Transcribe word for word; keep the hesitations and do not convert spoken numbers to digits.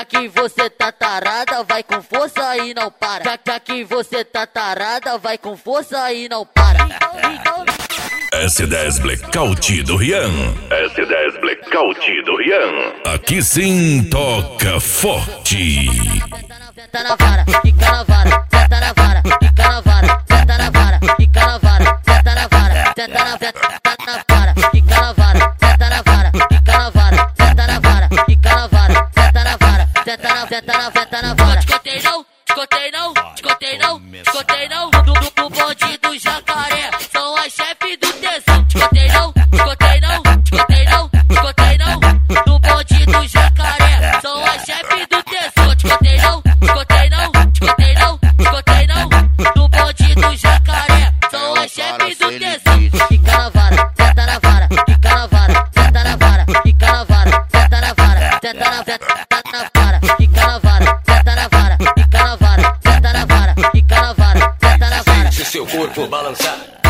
que você tá tarada, vai com força e não para. Já, já que você tá tarada, vai com força e não para. S dez Blackout do Rian. S dez Blackout do Rian. Aqui sim toca forte. Senta na vara, fica na vara, senta na vara, fica na vara, senta na vara, fica na vara, senta na vara, senta na vara, fica na vara, senta na vara, fica na vara, senta na vara, fica na vara, senta na vara, senta na, senta na, senta na vara. Te contei não, te contei não, te contei não, te contei não, do, do, do bonde do jacaré, são as chefes do tesão. Te contei não, te contei não, te contei não, te contei não, do bonde do jacaré, são as chefes do tesão. Te contei não, te contei não, te contei não, te contei não, do bonde do jacaré, são as chefes do tesão. Fica na vara, senta na vara, fica na vara, senta na vara, fica na vara, senta na vara, senta na, senta na vara, fica na vara, senta na vara, fica na vara, senta na vara, fica na vara, senta na vara. Deixe seu corpo balançar.